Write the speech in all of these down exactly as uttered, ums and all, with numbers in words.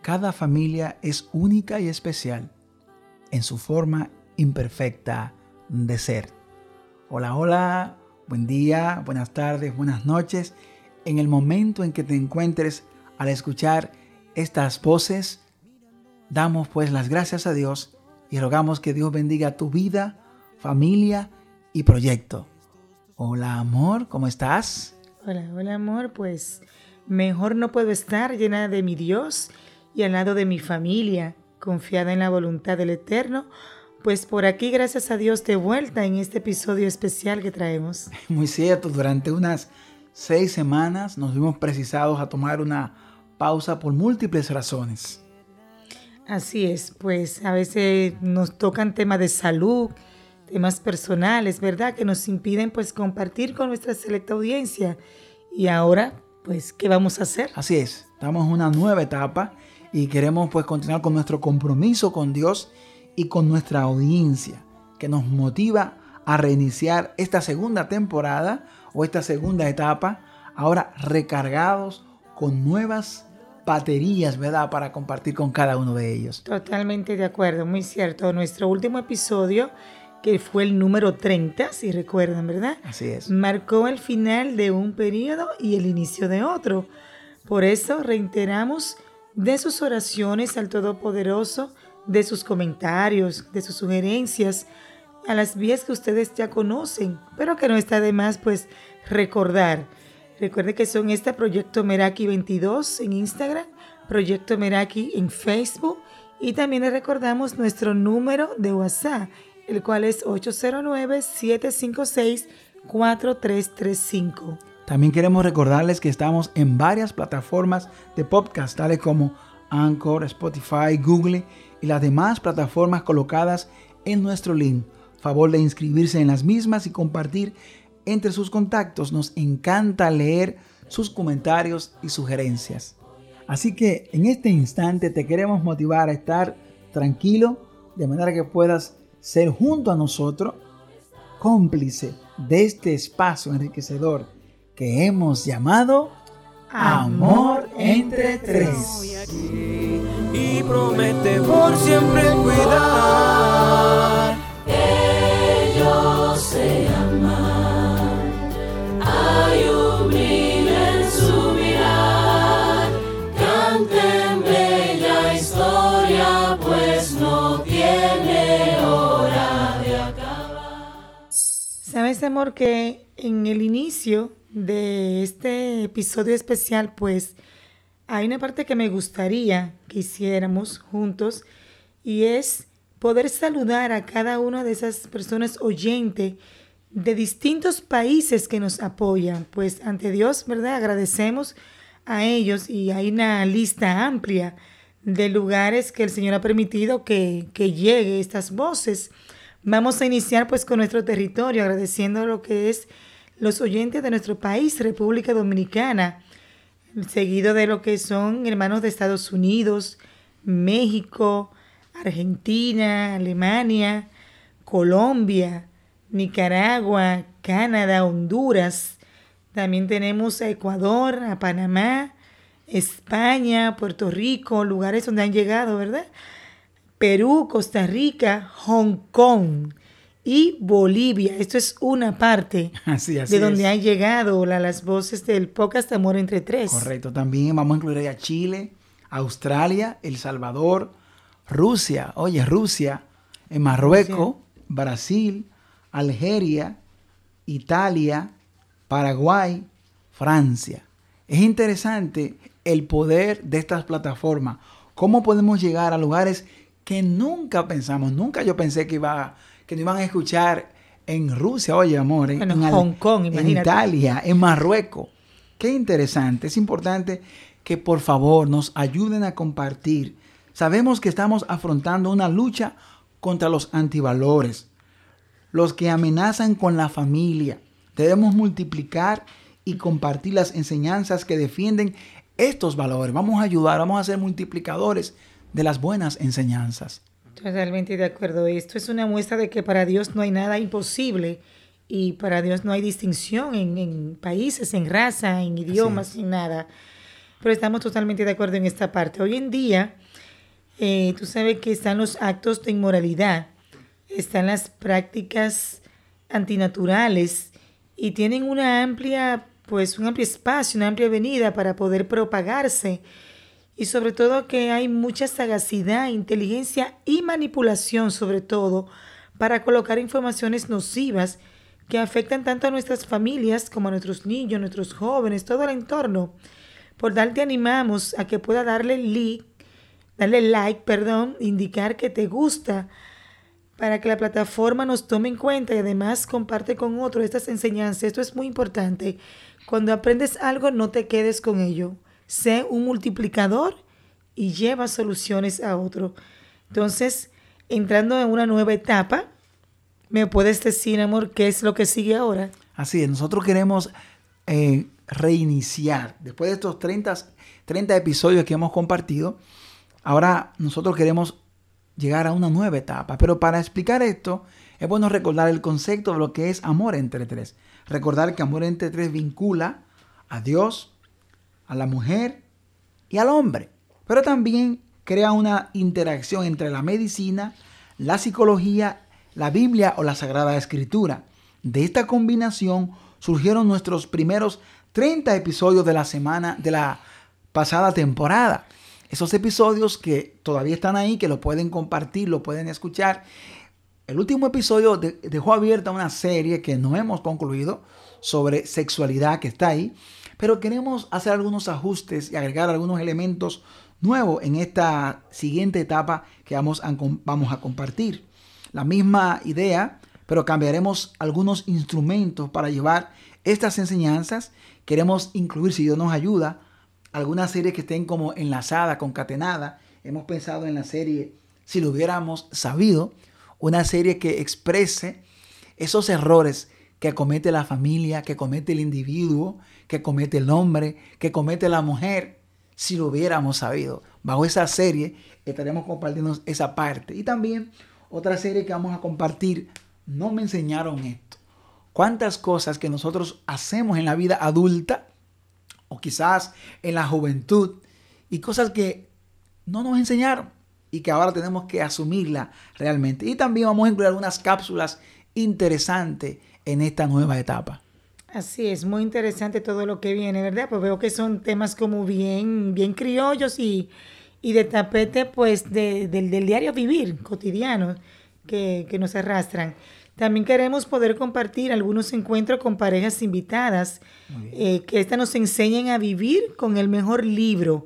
cada familia es única y especial en su forma imperfecta de ser. Hola, hola, buen día, buenas tardes, buenas noches. En el momento en que te encuentres al escuchar estas voces, damos pues las gracias a Dios y rogamos que Dios bendiga tu vida, familia y proyecto. Hola, amor, ¿cómo estás? Hola, hola, amor, pues mejor no puedo estar, llena de mi Dios y al lado de mi familia, confiada en la voluntad del Eterno, pues por aquí, gracias a Dios, de vuelta en este episodio especial que traemos. Muy cierto, durante unas seis semanas nos vimos precisados a tomar una pausa por múltiples razones. Así es, pues a veces nos tocan temas de salud, temas personales, ¿verdad? Que nos impiden pues compartir con nuestra selecta audiencia. Y ahora, pues, ¿qué vamos a hacer? Así es, estamos en una nueva etapa y queremos pues continuar con nuestro compromiso con Dios y con nuestra audiencia, que nos motiva a reiniciar esta segunda temporada o esta segunda etapa, ahora recargados con nuevas baterías, ¿verdad? Para compartir con cada uno de ellos. Totalmente de acuerdo, muy cierto. Nuestro último episodio, que fue el número treinta, si recuerdan, ¿verdad? Así es. Marcó el final de un periodo y el inicio de otro. Por eso reiteramos de sus oraciones al Todopoderoso, de sus comentarios, de sus sugerencias, a las vías que ustedes ya conocen, pero que no está de más pues recordar. Recuerde que son este Proyecto Meraki veintidós en Instagram, Proyecto Meraki en Facebook, y también les recordamos nuestro número de WhatsApp, el cual es ocho cero nueve, siete cinco seis, cuatro tres tres cinco. También queremos recordarles que estamos en varias plataformas de podcast, tales como Anchor, Spotify, Google y las demás plataformas colocadas en nuestro link. Favor de inscribirse en las mismas y compartir entre sus contactos. Nos encanta leer sus comentarios y sugerencias. Así que en este instante te queremos motivar a estar tranquilo, de manera que puedas ser junto a nosotros cómplice de este espacio enriquecedor que hemos llamado Amor entre Tres. Y promete por siempre cuidar. Ellos se aman, hay un brillo en su mirar. Canten bella historia, pues no tiene hora de acabar. ¿Sabes, amor, que en el inicio de este episodio especial, pues hay una parte que me gustaría que hiciéramos juntos, y es poder saludar a cada una de esas personas oyentes de distintos países que nos apoyan? Pues ante Dios, ¿verdad? Agradecemos a ellos, y hay una lista amplia de lugares que el Señor ha permitido que, que llegue estas voces. Vamos a iniciar pues con nuestro territorio, agradeciendo lo que es los oyentes de nuestro país, República Dominicana, seguido de lo que son hermanos de Estados Unidos, México, Argentina, Alemania, Colombia, Nicaragua, Canadá, Honduras. También tenemos a Ecuador, a Panamá, España, Puerto Rico, lugares donde han llegado, ¿verdad? Perú, Costa Rica, Hong Kong y Bolivia. Esto es una parte así, así de donde es. han llegado la, las voces del podcast Amor entre Tres. Correcto. También vamos a incluir a Chile, Australia, El Salvador, Rusia. Oye, Rusia, en Marruecos, Rusia, Brasil, Algeria, Italia, Paraguay, Francia. Es interesante el poder de estas plataformas. Cómo podemos llegar a lugares que nunca pensamos. Nunca yo pensé que iba que nos iban a escuchar en Rusia, oye, amor, bueno, en Hong Kong, imagínate. En Italia, en Marruecos. Qué interesante. Es importante que por favor nos ayuden a compartir. Sabemos que estamos afrontando una lucha contra los antivalores, los que amenazan con la familia. Debemos multiplicar y compartir las enseñanzas que defienden estos valores. Vamos a ayudar, vamos a ser multiplicadores de las buenas enseñanzas. Totalmente de acuerdo. Esto es una muestra de que para Dios no hay nada imposible, y para Dios no hay distinción en, en países, en raza, en idiomas, en nada. pero estamos totalmente de acuerdo en esta parte. Hoy en día, eh, tú sabes que están los actos de inmoralidad, están las prácticas antinaturales y tienen una amplia, pues un amplio espacio, una amplia avenida para poder propagarse. Y sobre todo que hay mucha sagacidad, inteligencia y manipulación, sobre todo, para colocar informaciones nocivas que afectan tanto a nuestras familias como a nuestros niños, nuestros jóvenes, todo el entorno. Por tal te animamos a que pueda darle like, darle like, perdón, indicar que te gusta, para que la plataforma nos tome en cuenta y además comparte con otros estas enseñanzas. Esto es muy importante. Cuando aprendes algo, no te quedes con ello. Sé un multiplicador y lleva soluciones a otro. Entonces, entrando en una nueva etapa, ¿me puedes decir, amor, qué es lo que sigue ahora? Así es, nosotros queremos eh, reiniciar. Después de estos treinta, treinta episodios que hemos compartido, ahora nosotros queremos llegar a una nueva etapa. Pero para explicar esto, es bueno recordar el concepto de lo que es amor entre tres. Recordar que amor entre tres vincula a Dios, a la mujer y al hombre. Pero también crea una interacción entre la medicina, la psicología, la Biblia o la Sagrada Escritura. De esta combinación surgieron nuestros primeros treinta episodios de la semana de la pasada temporada. Esos episodios que todavía están ahí, que lo pueden compartir, lo pueden escuchar. El último episodio de, dejó abierta una serie que no hemos concluido sobre sexualidad que está ahí, pero queremos hacer algunos ajustes y agregar algunos elementos nuevos en esta siguiente etapa que vamos a, vamos a compartir. La misma idea, pero cambiaremos algunos instrumentos para llevar estas enseñanzas. Queremos incluir, si Dios nos ayuda, algunas series que estén como enlazadas, concatenadas. Hemos pensado en la serie Si lo hubiéramos sabido, una serie que exprese esos errores que comete la familia, que comete el individuo, que comete el hombre, que comete la mujer, si lo hubiéramos sabido. Bajo esa serie estaremos compartiendo esa parte. Y también otra serie que vamos a compartir, No me enseñaron esto. ¿Cuántas cosas que nosotros hacemos en la vida adulta o quizás en la juventud y cosas que no nos enseñaron y que ahora tenemos que asumirla realmente? Y también vamos a incluir algunas cápsulas interesantes en esta nueva etapa. Así es, muy interesante todo lo que viene, ¿verdad? Pues veo que son temas como bien, bien criollos y, y de tapete, pues, de, del, del diario vivir cotidiano que, que nos arrastran. También queremos poder compartir algunos encuentros con parejas invitadas, eh, que éstas nos enseñen a vivir con el mejor libro.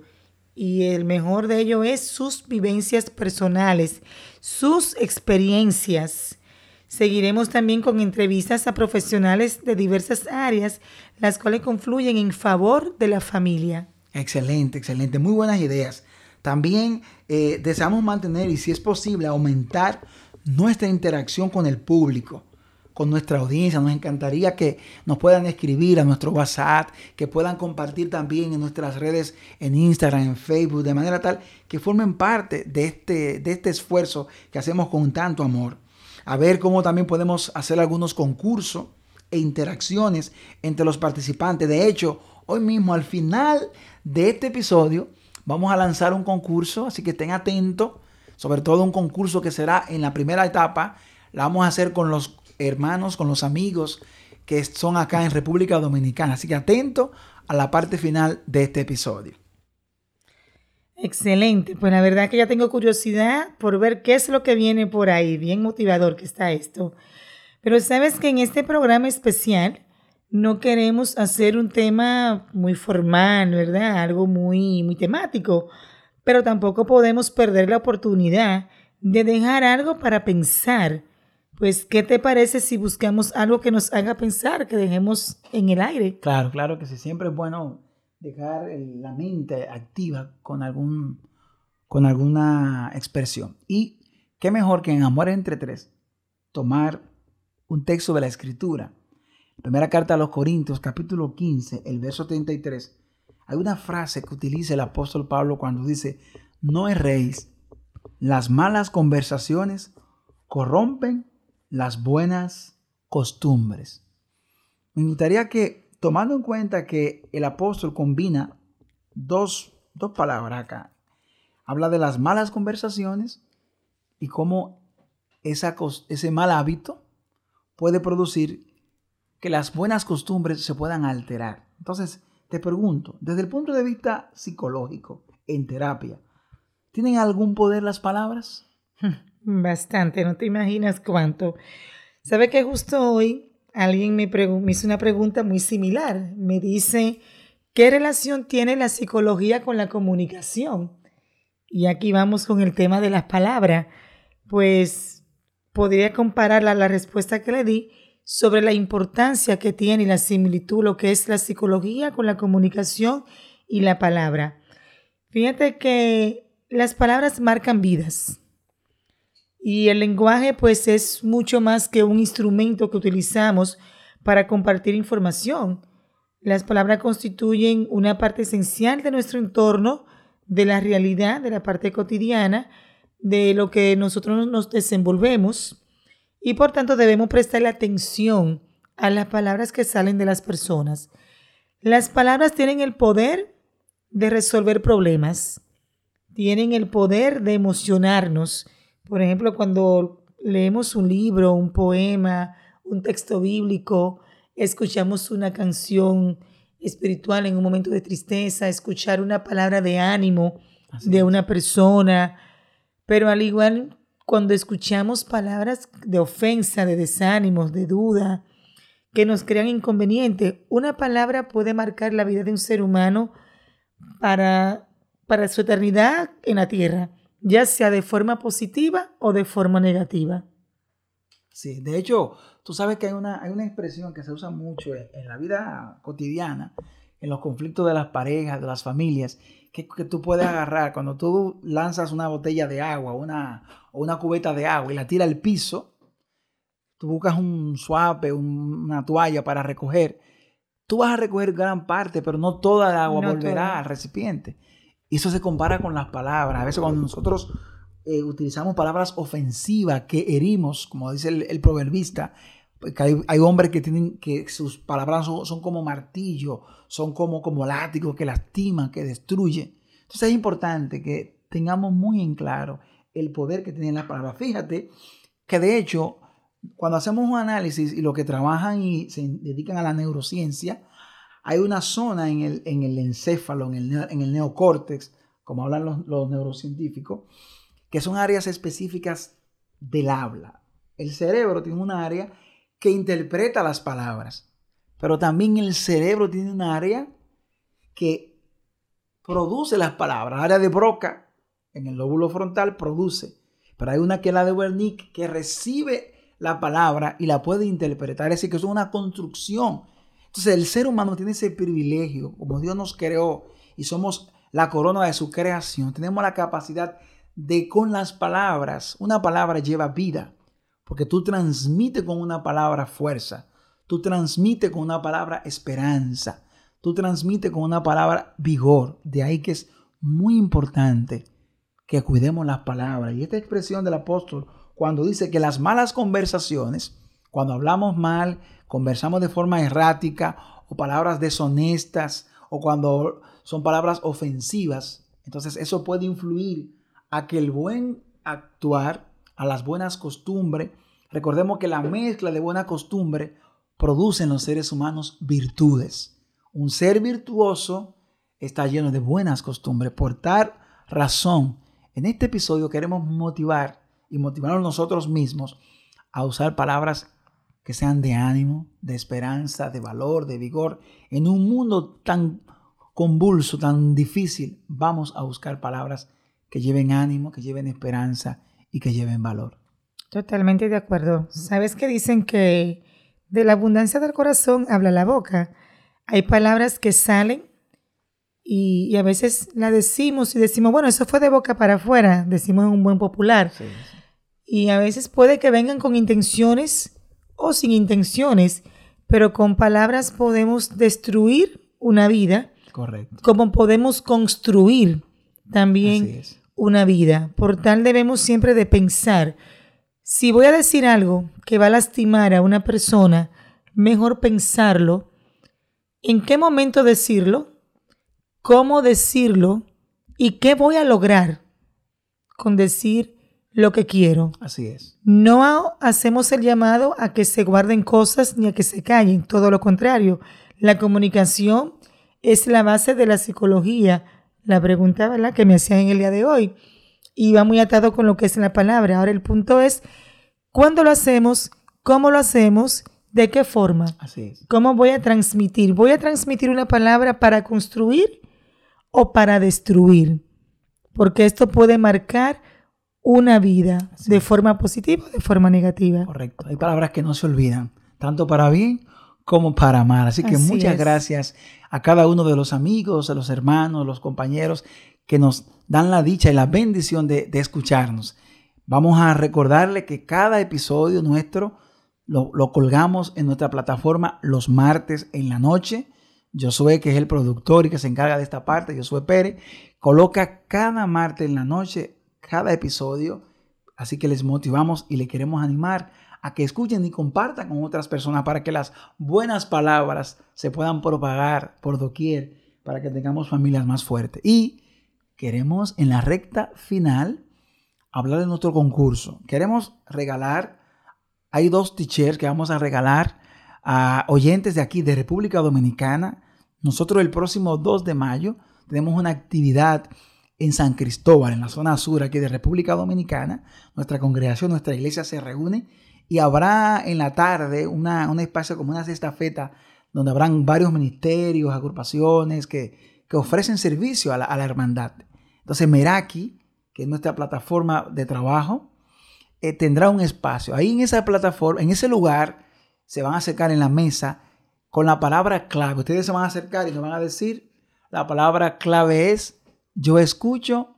Y el mejor de ello es sus vivencias personales, sus experiencias. Seguiremos también con entrevistas a profesionales de diversas áreas, las cuales confluyen en favor de la familia. Excelente, excelente. Muy buenas ideas. También eh, deseamos mantener y, si es posible, aumentar nuestra interacción con el público, con nuestra audiencia. Nos encantaría que nos puedan escribir a nuestro WhatsApp, que puedan compartir también en nuestras redes, en Instagram, en Facebook, de manera tal que formen parte de este, de este esfuerzo que hacemos con tanto amor. A ver cómo también podemos hacer algunos concursos e interacciones entre los participantes. De hecho, hoy mismo, al final de este episodio, vamos a lanzar un concurso, así que estén atentos. Sobre todo un concurso que será en la primera etapa. La vamos a hacer con los hermanos, con los amigos que son acá en República Dominicana. Así que atentos a la parte final de este episodio. Excelente, pues la verdad que ya tengo curiosidad por ver qué es lo que viene por ahí, bien motivador que está esto. Pero sabes que en este programa especial no queremos hacer un tema muy formal, ¿verdad? Algo muy, muy temático, pero tampoco podemos perder la oportunidad de dejar algo para pensar. Pues, ¿qué te parece si buscamos algo que nos haga pensar, que dejemos en el aire? Claro, claro que sí, siempre es bueno dejar la mente activa con, algún, con alguna expresión. Y qué mejor que en Amor entre Tres tomar un texto de la Escritura. Primera carta a los Corintios, capítulo quince, el verso treinta y tres. Hay una frase que utiliza el apóstol Pablo cuando dice: no erréis, las malas conversaciones corrompen las buenas costumbres. Me gustaría que, tomando en cuenta que el apóstol combina dos, dos palabras acá. Habla de las malas conversaciones y cómo esa, ese mal hábito puede producir que las buenas costumbres se puedan alterar. Entonces, te pregunto, desde el punto de vista psicológico, en terapia, ¿tienen algún poder las palabras? Bastante, no te imaginas cuánto. ¿Sabe que justo hoy alguien me, pregu- me hizo una pregunta muy similar? Me dice, ¿qué relación tiene la psicología con la comunicación? Y aquí vamos con el tema de las palabras. Pues podría compararla a la respuesta que le di sobre la importancia que tiene y la similitud, lo que es la psicología con la comunicación y la palabra. Fíjate que las palabras marcan vidas. Y el lenguaje pues es mucho más que un instrumento que utilizamos para compartir información. Las palabras constituyen una parte esencial de nuestro entorno, de la realidad, de la parte cotidiana, de lo que nosotros nos desenvolvemos y por tanto debemos prestarle atención a las palabras que salen de las personas. Las palabras tienen el poder de resolver problemas, tienen el poder de emocionarnos. Por ejemplo, cuando leemos un libro, un poema, un texto bíblico, escuchamos una canción espiritual en un momento de tristeza, escuchar una palabra de ánimo Así de es. Una persona, pero al igual cuando escuchamos palabras de ofensa, de desánimo, de duda, que nos crean inconveniente, una palabra puede marcar la vida de un ser humano para, para su eternidad en la tierra, ya sea de forma positiva o de forma negativa. Sí, de hecho, tú sabes que hay una, hay una expresión que se usa mucho en, en la vida cotidiana, en los conflictos de las parejas, de las familias, que, que tú puedes agarrar cuando tú lanzas una botella de agua una, o una cubeta de agua y la tiras al piso, tú buscas un suape, un, una toalla para recoger, tú vas a recoger gran parte, pero no toda el agua no volverá toda. al recipiente. Y eso se compara con las palabras. A veces cuando nosotros eh, utilizamos palabras ofensivas que herimos, como dice el, el proverbista, que hay, hay hombres que tienen que sus palabras son, son como martillo, son como, como látigos que lastiman, que destruyen. Entonces es importante que tengamos muy en claro el poder que tienen las palabras. Fíjate que de hecho, cuando hacemos un análisis y los que trabajan y se dedican a la neurociencia, hay una zona en el, en el encéfalo, en el, en el neocórtex, como hablan los, los neurocientíficos, que son áreas específicas del habla. El cerebro tiene una área que interpreta las palabras, pero también el cerebro tiene un área que produce las palabras. El área de Broca, en el lóbulo frontal, produce, pero hay una que es la de Wernicke, que recibe la palabra y la puede interpretar, es decir, que es una construcción. Entonces el ser humano tiene ese privilegio, como Dios nos creó y somos la corona de su creación, tenemos la capacidad de con las palabras, una palabra lleva vida, porque tú transmites con una palabra fuerza, tú transmites con una palabra esperanza, tú transmites con una palabra vigor. De ahí que es muy importante que cuidemos las palabras. Y esta expresión del apóstol, cuando dice que las malas conversaciones, cuando hablamos mal, conversamos de forma errática o palabras deshonestas o cuando son palabras ofensivas, entonces eso puede influir a que el buen actuar, a las buenas costumbres, recordemos que la mezcla de buena costumbre produce en los seres humanos virtudes. Un ser virtuoso está lleno de buenas costumbres. Por tal razón, en este episodio queremos motivar y motivarnos nosotros mismos a usar palabras que sean de ánimo, de esperanza, de valor, de vigor. En un mundo tan convulso, tan difícil, vamos a buscar palabras que lleven ánimo, que lleven esperanza y que lleven valor. Totalmente de acuerdo. ¿Sabes que dicen que de la abundancia del corazón habla la boca? Hay palabras que salen y, y a veces la decimos y decimos, bueno, eso fue de boca para afuera, decimos en un buen popular. Sí, sí. Y a veces puede que vengan con intenciones o sin intenciones, pero con palabras podemos destruir una vida. Correcto. Como podemos construir también una vida. Por tal debemos siempre de pensar, si voy a decir algo que va a lastimar a una persona, mejor pensarlo, en qué momento decirlo, cómo decirlo y qué voy a lograr con decir lo que quiero. Así es. No hacemos el llamado a que se guarden cosas ni a que se callen, todo lo contrario. La comunicación es la base de la psicología. La pregunta, ¿verdad?, que me hacían en el día de hoy, y va muy atado con lo que es la palabra. Ahora el punto es, ¿cuándo lo hacemos? ¿Cómo lo hacemos? ¿De qué forma? Así es. ¿Cómo voy a transmitir? ¿Voy a transmitir una palabra para construir o para destruir? Porque esto puede marcar una vida Así de es. forma positiva o de forma negativa. Correcto. Hay palabras que no se olvidan, tanto para bien como para mal. Así que Así muchas es. gracias a cada uno de los amigos, a los hermanos, los compañeros que nos dan la dicha y la bendición de, de escucharnos. Vamos a recordarle que cada episodio nuestro lo, lo colgamos en nuestra plataforma los martes en la noche. Josué, que es el productor y que se encarga de esta parte, Josué Pérez, coloca cada martes en la noche cada episodio. Así que les motivamos y le queremos animar a que escuchen y compartan con otras personas para que las buenas palabras se puedan propagar por doquier, para que tengamos familias más fuertes. Y queremos en la recta final hablar de nuestro concurso. Queremos regalar, hay dos t-shirts que vamos a regalar a oyentes de aquí de República Dominicana. Nosotros el próximo dos de mayo tenemos una actividad en San Cristóbal, en la zona sur aquí de República Dominicana. Nuestra congregación, nuestra iglesia se reúne y habrá en la tarde una, un espacio como una estafeta donde habrán varios ministerios, agrupaciones que, que ofrecen servicio a la, a la hermandad. Entonces Meraki, que es nuestra plataforma de trabajo, eh, tendrá un espacio. Ahí en esa plataforma, en ese lugar, se van a acercar en la mesa con la palabra clave. Ustedes se van a acercar y nos van a decir, la palabra clave es, yo escucho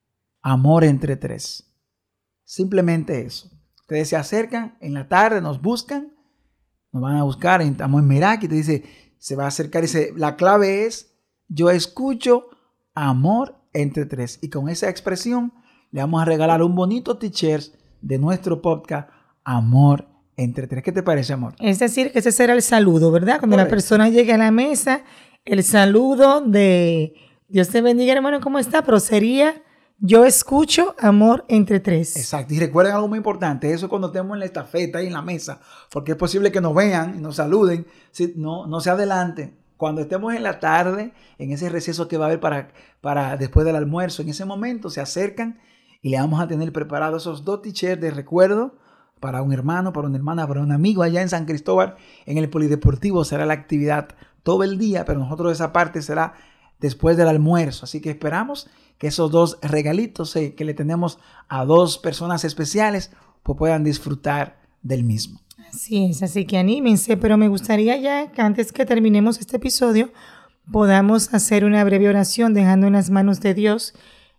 amor entre tres. Simplemente eso. Ustedes se acercan en la tarde, nos buscan, nos van a buscar, estamos en Meraki, te dice, se va a acercar y dice, la clave es, yo escucho amor entre tres. Y con esa expresión le vamos a regalar un bonito t-shirt de nuestro podcast Amor entre tres. ¿Qué te parece, amor? Es decir, que ese será el saludo, ¿verdad? Cuando Correcto. la persona llegue a la mesa, el saludo de Dios te bendiga, hermano, ¿cómo está? Pero sería, yo escucho amor entre tres. Exacto. Y recuerden algo muy importante, eso cuando estemos en la estafeta ahí en la mesa, porque es posible que nos vean y nos saluden, si, no, no se adelanten. Cuando estemos en la tarde, en ese receso que va a haber para, para después del almuerzo, en ese momento se acercan y le vamos a tener preparados esos dos t-shirts de recuerdo para un hermano, para una hermana, para un amigo allá en San Cristóbal. En el Polideportivo será la actividad todo el día, pero nosotros esa parte será después del almuerzo. Así que esperamos que esos dos regalitos eh, que le tenemos a dos personas especiales pues puedan disfrutar del mismo. Así es, así que anímense, pero me gustaría ya que antes que terminemos este episodio podamos hacer una breve oración dejando en las manos de Dios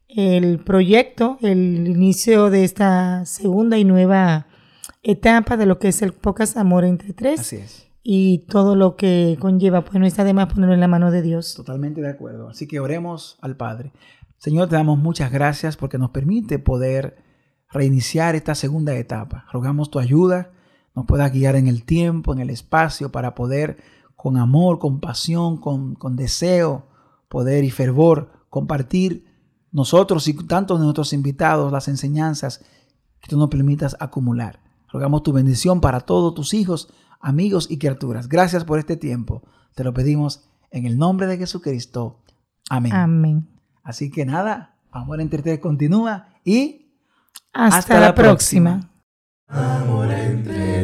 el proyecto, el inicio de esta segunda y nueva etapa de lo que es el podcast Amor entre Tres. Así es. Y todo lo que conlleva, pues no está de más ponerlo en la mano de Dios. Totalmente de acuerdo. Así que oremos al Padre. Señor, te damos muchas gracias porque nos permite poder reiniciar esta segunda etapa. Rogamos tu ayuda, nos puedas guiar en el tiempo, en el espacio, para poder con amor, con pasión, con, con deseo, poder y fervor compartir nosotros y tantos de nuestros invitados las enseñanzas que tú nos permitas acumular. Rogamos tu bendición para todos tus hijos, amigos y criaturas. Gracias por este tiempo. Te lo pedimos en el nombre de Jesucristo. Amén. Amén. Así que nada, Amor entre Tres continúa y hasta, hasta la, la próxima. próxima. Amor entre